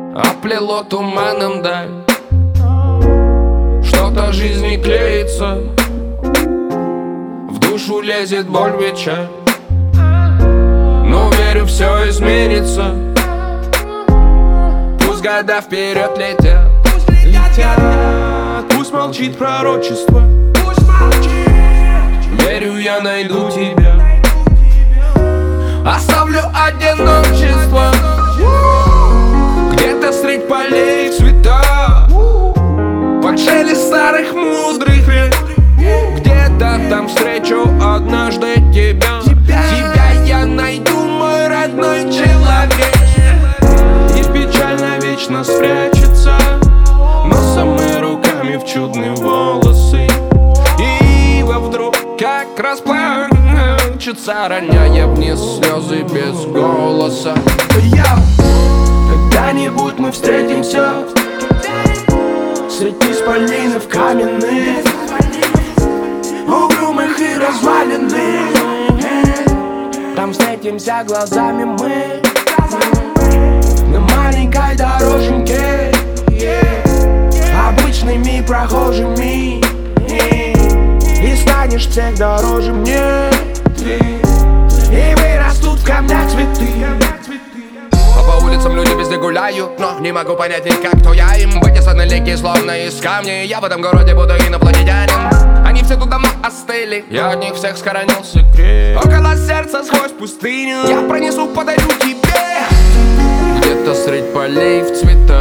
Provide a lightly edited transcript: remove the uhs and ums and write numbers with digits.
Оплело туманом даль, что-то жизни клеится, в душу лезет боль, печаль. Но верю, все изменится. Пусть года вперед летят, пусть молчит пророчество. Верю, я найду тебя, оставлю одиночество. Где-то средь полей цвета, под шелест старых мудрых рек. Где-то там встречу однажды тебя. Тебя я найду, мой родной человек. И печаль навечно спрячется носом и руками в чудные волосы. И вдруг как расплачется, роняя вниз слезы без голоса. Когда-нибудь мы встретимся среди исполинов каменных, угрюмых и разваленных. Там встретимся глазами мы на маленькой дороженьке, обычными прохожими. И станешь всех дороже мне ты, и вырастут в камнях цветы. По улицам люди везде гуляют, но не могу понять никак, кто я им. Вытесаны лики словно из камня, я в этом городе буду инопланетянин. Они все тут давно остыли, я от них всех схоронил секрет. Около сердца сквозь пустыню я пронесу, подарю тебе. Где-то средь полей в цветах,